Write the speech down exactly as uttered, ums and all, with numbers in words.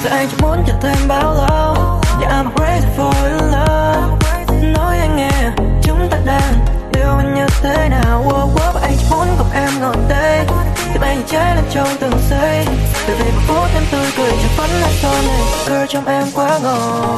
Giờ anh chỉ muốn chờ thêm bao lâu. Yeah, I'm ready for your love. Nói anh nghe chúng ta đang yêu anh như thế nào. Wow, wow, anh chỉ muốn cùng em ngồi đây. Tim anh cháy lên trong từng giây. Từ vì một phút em tươi cười chẳng phấn lên son này. Girl trong em quá ngon.